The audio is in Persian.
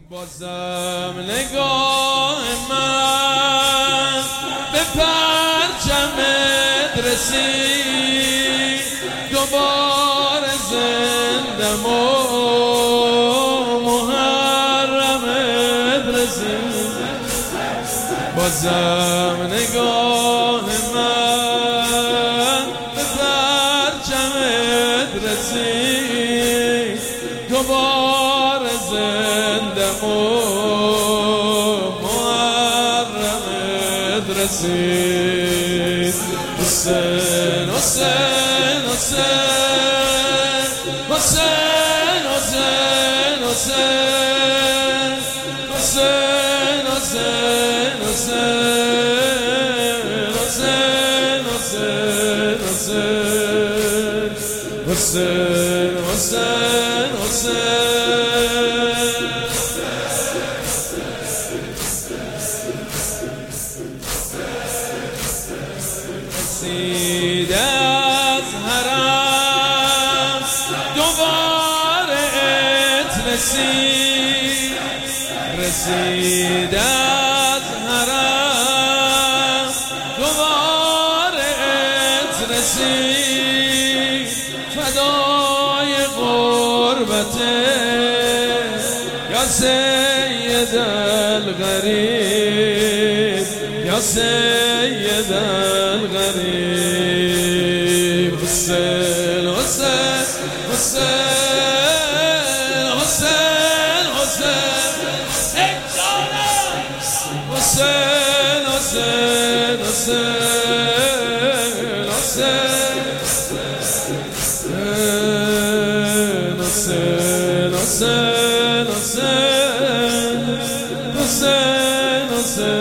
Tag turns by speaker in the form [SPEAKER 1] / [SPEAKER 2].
[SPEAKER 1] بازم نگاه من به پرچمت رسید، دوباره زندم و محرمت رسید. بازم نگاه من به پرچمت رسید، دوباره زندم و محرمت رسید. حسین حسین حسین حسین حسین حسین حسین حسین حسین حسین حسین حسین رسید از حرم دوباره ات رسید، رسید از حرم دوباره ات رسید. فدای غربته یا سید الغریب، یا سید الغریب. حسین حسین حسین حسین حسین حسین حسین حسین حسین حسین